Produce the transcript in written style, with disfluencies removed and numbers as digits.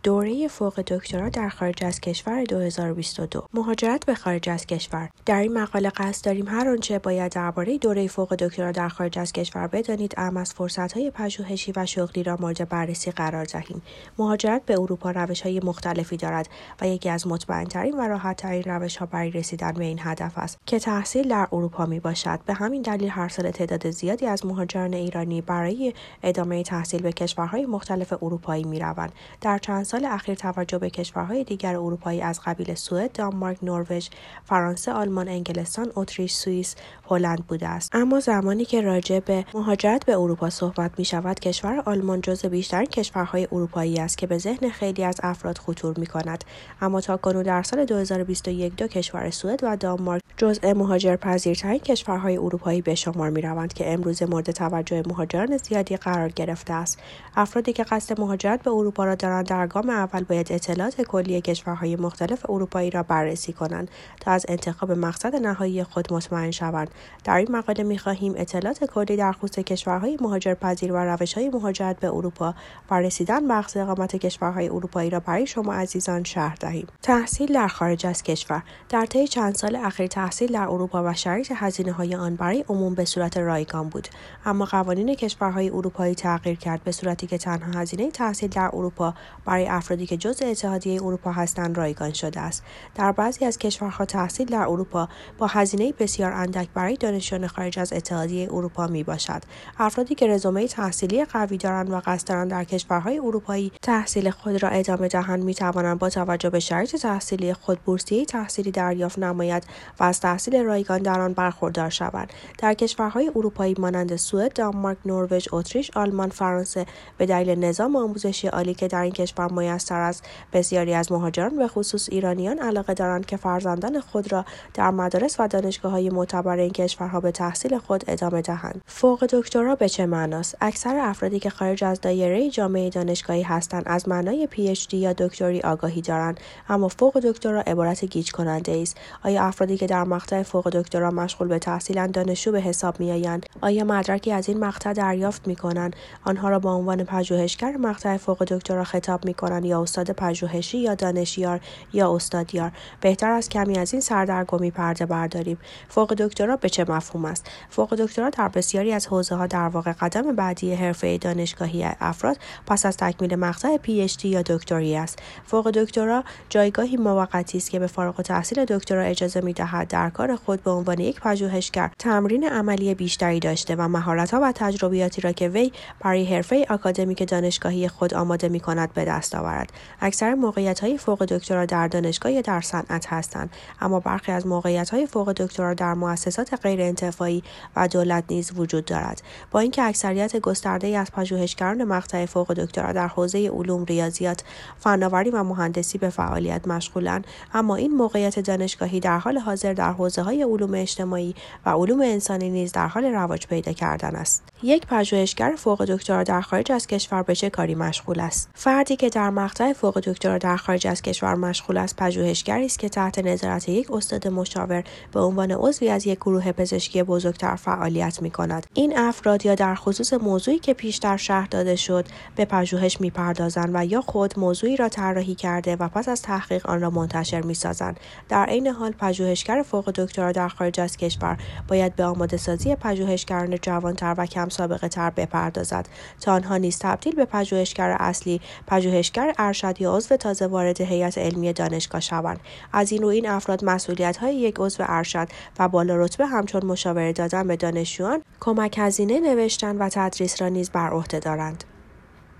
دوره فوق دکترا در خارج از کشور 2022 مهاجرت به خارج از کشور. در این مقاله قصد داریم هر آنچه باید درباره دوره فوق دکترا در خارج از کشور بدانید اهم از فرصت‌های پژوهشی و شغلی را مورد بررسی قرار دهیم. مهاجرت به اروپا روش‌های مختلفی دارد و یکی از مطمئن‌ترین و راحت‌ترین روش‌ها برای رسیدن به این هدف است که تحصیل در اروپا میباشد. به همین دلیل هر سال تعداد زیادی از مهاجران ایرانی برای ادامه تحصیل به کشورهای مختلف اروپایی میروند. در چند سال اخیر توجه به کشورهای دیگر اروپایی از قبیل سوئد، دانمارک، نروژ، فرانسه، آلمان، انگلستان، اتریش، سوئیس، هلند بوده است. اما زمانی که راجع به مهاجرت به اروپا صحبت می شود، کشور آلمان جزو بیشترین کشورهای اروپایی است که به ذهن خیلی از افراد خطور می کند. اما تاکنون در سال 2021 دو کشور سوئد و دانمارک جزء مهاجرپذیرترین کشورهای اروپایی به شمار می روند که امروز مورد توجه مهاجران زیادی قرار گرفته است. افرادی که قصد مهاجرت به اروپا را دارند در گام اول باید اطلاعات کلی کشورهای مختلف اروپایی را بررسی کنند تا از انتخاب مقصد نهایی خود مطمئن شوند. در این مقاله می‌خواهیم اطلاعات کلی در خصوص کشورهای مهاجرپذیر و روش‌های مهاجرت به اروپا و رسیدن به مقصد اقامت کشورهای اروپایی را برای شما عزیزان شرح دهیم. تحصیل در خارج از کشور. در طی چند سال اخیر تحصیل در اروپا و شرایط هزینه‌های آن برای عموم به صورت رایگان بود، اما قوانین کشورهای اروپایی تغییر کرد به صورتی که تنها هزینه تحصیل در اروپا برای افرادی که جزء اتحادیه اروپا هستند رایگان شده است. در بعضی از کشورها تحصیل در اروپا با هزینه بسیار اندک برای دانشجویان خارج از اتحادیه اروپا میباشد. افرادی که رزومه تحصیلی قوی دارند و قصد دارند در کشورهای اروپایی تحصیل خود را ادامه دهند میتوانند با توجه به شرایط تحصیلی خود بورسیه تحصیلی دریافت نماید و از تحصیل رایگان در آن برخوردار شوند. در کشورهای اروپایی مانند سوئد، دانمارک، نروژ، اتریش، آلمان، فرانسه به دلیل نظام آموزشی عالی که در این کشور میسر است، بسیاری از مهاجران به خصوص ایرانیان علاقه دارند که فرزندان خود را در مدارس و دانشگاه‌های معتبر این کشورها به تحصیل خود ادامه دهند. فوق دکترا به چه معناست؟ اکثر افرادی که خارج از دایره جامعه دانشگاهی هستند از معنای PhD یا دکتری آگاهی دارند، اما فوق دکترا عبارت گیج کننده است. آیا افرادی که در مقطع فوق دکترا مشغول به تحصیلند دانشجو به حساب میآیند؟ آیا مدرکی از این مقطع دریافت می‌کنند؟ آنها را به عنوان پژوهشگر مقطع فوق دکترا خطاب می‌کنند یا استاد پژوهشی یا دانشیار یا استادیار؟ بهتر است کمی از این سردرگمی پرده برداریم. فوق دکترا به چه مفهوم است؟ فوق دکترا در بسیاری از حوزه‌ها در واقع قدم بعدی حرفه دانشگاهی افراد پس از تکمیل مقطع PhD یا دکتری است. فوق دکترا جایگاهی موقتی است که به فارغ التحصیل دکترا اجازه می‌دهد در کار خود به عنوان یک پژوهشگر تمرین عملی بیشتری داشته و مهارت‌ها و تجربیاتی را که وی برای حرفه آکادمیک دانشگاهی خود آماده می‌کند به دست آورد. اکثر موقعیت‌های فوق دکترا در دانشگاه یا در صنعت هستند، اما برخی از موقعیت‌های فوق دکترا در مؤسسات غیرانتفاعی و دولت نیز وجود دارد. با اینکه اکثریت گسترده‌ای از پژوهشگران مقطع فوق دکترا در حوزه علوم، ریاضیات، فناوری و مهندسی به فعالیت مشغولند، اما این موقعیت دانشگاهی در حال حاضر در حوزه‌های علوم اجتماعی و علوم انسانی نیز در حال رواج پیدا کردن است. یک پژوهشگر فوق دکترا در خارج از کشور به چه کاری مشغول است؟ فردی که در مقطع فوق دکترا در خارج از کشور مشغول است، پژوهشگری است که تحت نظارت یک استاد مشاور به عنوان عضوی از یک گروه پزشکی بزرگتر فعالیت می‌کند. این افراد یا در خصوص موضوعی که پیشتر شرح داده شد به پژوهش می‌پردازند و یا خود موضوعی را طراحی کرده و پس از تحقیق آن را منتشر می‌سازند. در عین حال پژوهشگر فوق دکترا در خارج از کشور باید به آماده‌سازی پژوهشگران جوان‌تر و کم سابقه‌تر بپردازد تا آنها نیز تبدیل به پژوهشگر اصلی، پژوهشگر ارشد یا عضو تازه وارد هیئت علمی دانشگاه شوند. از این رو این افراد مسئولیت‌های یک عضو ارشد و بالا رتبه همچون مشاوره دادن به دانشجویان، کمک هزینه نوشتن و تدریس را نیز بر عهده دارند.